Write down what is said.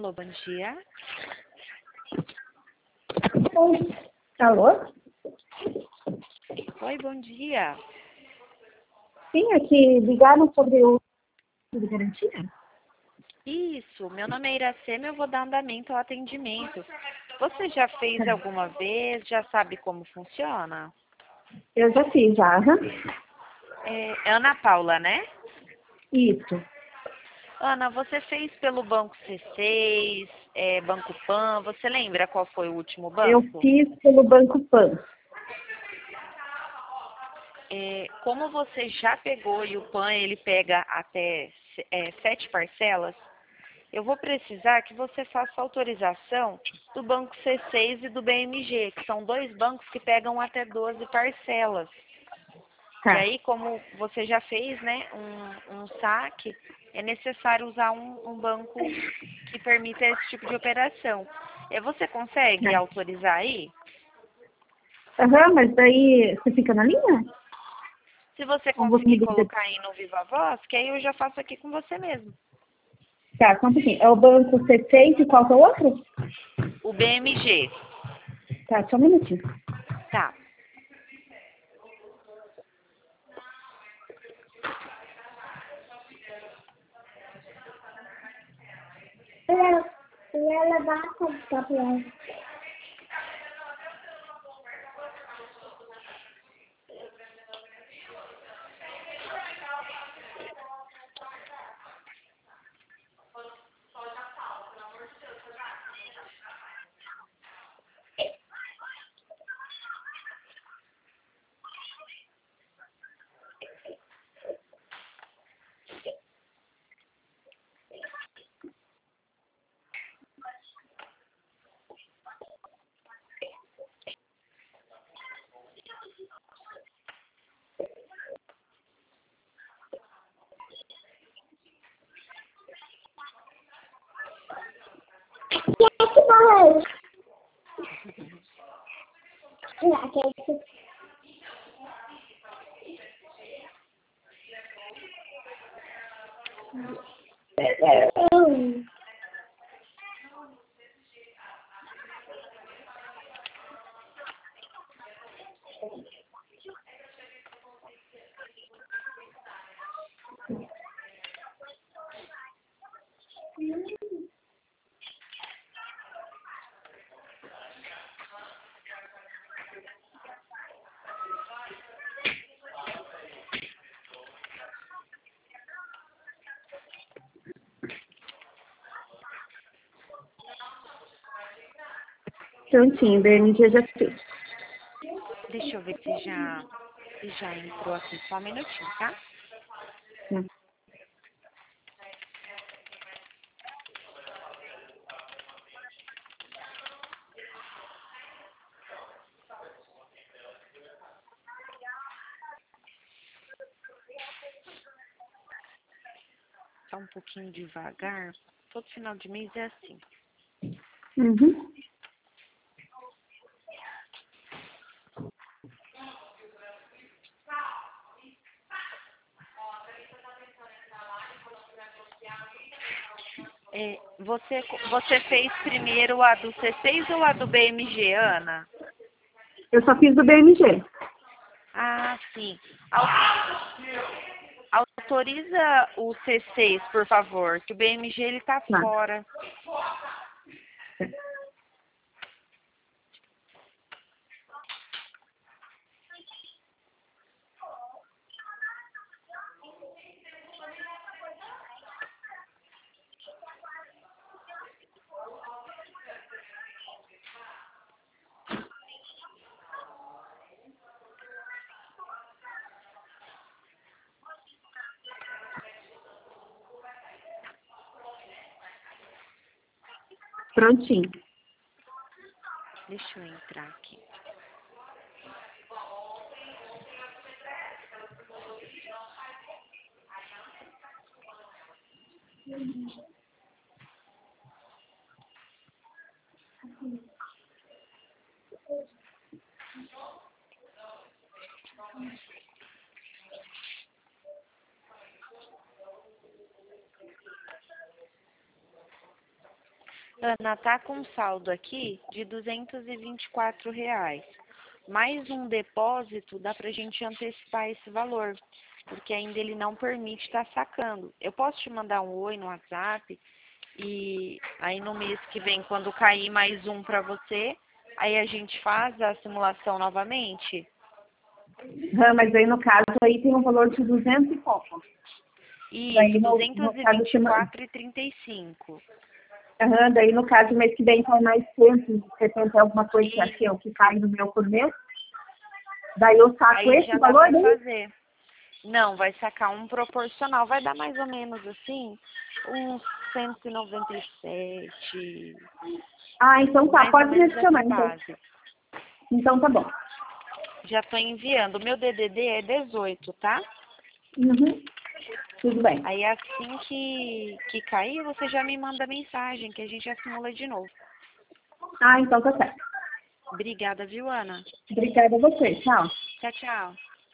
Alô, bom dia. Alô? Oi, bom dia. Sim, aqui ligaram sobre o de garantia? Isso, meu nome é Iracema, eu vou dar andamento ao atendimento. Você já fez alguma vez? Já sabe como funciona? Eu já fiz, já. Aham. É Ana Paula, né? Isso. Ana, você fez pelo Banco C6, Banco Pan, você lembra qual foi o último Eu banco? fiz pelo Banco Pan. Como você já pegou e o PAN ele pega até 7 parcelas, eu vou precisar que você faça autorização do Banco C6 e do BMG, que são dois bancos que pegam até 12 parcelas. E Tá. aí, como você já fez, né, um saque, é necessário usar um banco que permita esse tipo de operação. Você consegue Tá. autorizar aí? Aham, mas daí você fica na linha? Se você Ou você me conseguir liga? colocar aí no Viva Voz, que aí eu já faço aqui com você mesmo. Tá, só um pouquinho. É o Banco C6 e qual que é o outro? O BMG. Tá, só um minutinho. Tá. Eu ia levar a conta pra ela. Prontinho, BMG já fez. Deixa eu ver se já entrou aqui. Só um minutinho, tá? Hum. Tá um pouquinho devagar. Todo final de mês é assim. Uhum. Você fez primeiro a do C6 ou a do BMG, Ana? Eu só fiz do BMG. Ah, sim. Autoriza o C6, por favor, que o BMG ele tá Tá. fora. Prontinho. Deixa eu entrar aqui. Ana, tá com saldo aqui de R$ 224. Mais um depósito, dá pra gente antecipar esse valor, porque ainda ele não permite estar sacando. Eu posso te mandar um oi no WhatsApp e aí no mês que vem, quando cair mais um para você, aí a gente faz a simulação novamente? Mas aí no caso aí tem um valor de 200 e pouco. Daí Isso, no caso semana. 224,35. Daí no caso mês que vem cai mais 170 alguma coisa que E é o que cai no meu por mês. Daí eu saco aí esse já dá valor para daí. fazer. Não, vai sacar um proporcional, vai dar mais ou menos assim, uns 197, Então tá, mais ou pode menos essa direcionar então. base. Então tá bom. Já estou enviando. O meu DDD é 18, tá? Uhum. Tudo bem. Aí assim que cair, você já me manda mensagem, que a gente já simula de novo. Então tá certo. Obrigada, viu, Ana? Obrigada a você. Tchau. Tchau, tchau.